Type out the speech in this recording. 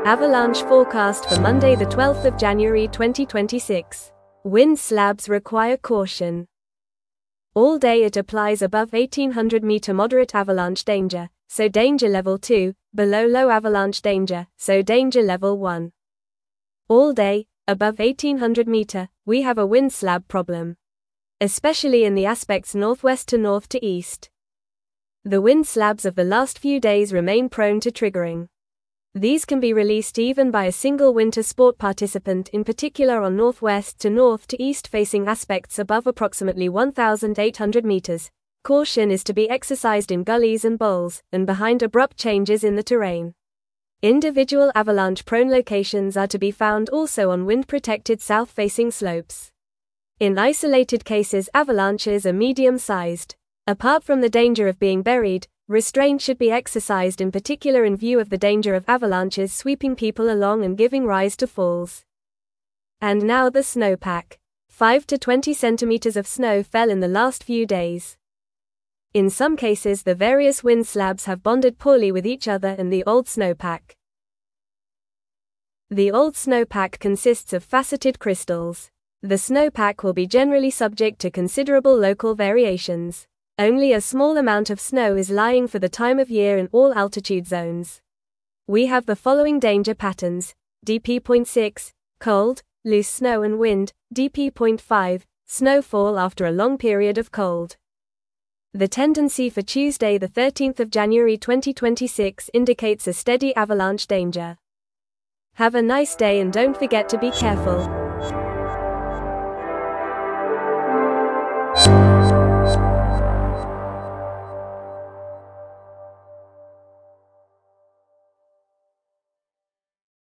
Avalanche forecast for Monday the 12th of January 2026. Wind slabs require caution. All day it applies above 1800 meter moderate avalanche danger, so danger level 2, below low avalanche danger, so danger level 1. All day, above 1800 meter, we have a wind slab problem, especially in the aspects northwest to north to east. The wind slabs of the last few days remain prone to triggering. These can be released even by a single winter sport participant, in particular on northwest to east facing aspects above approximately 1800 meters. Caution is to be exercised in gullies and bowls, and behind abrupt changes in the terrain. Individual avalanche-prone locations are to be found also on wind-protected south-facing slopes. In isolated cases, avalanches are medium-sized. Apart from the danger of being buried, restraint should be exercised, in particular in view of the danger of avalanches sweeping people along and giving rise to falls. And now the snowpack. 5 to 20 centimeters of snow fell in the last few days. In some cases, the various wind slabs have bonded poorly with each other and the old snowpack. The old snowpack consists of faceted crystals. The snowpack will be generally subject to considerable local variations. Only a small amount of snow is lying for the time of year in all altitude zones. We have the following danger patterns: DP.6, cold, loose snow and wind; DP.5, snowfall after a long period of cold. The tendency for Tuesday the 13th of January 2026 indicates a steady avalanche danger. Have a nice day and don't forget to be careful.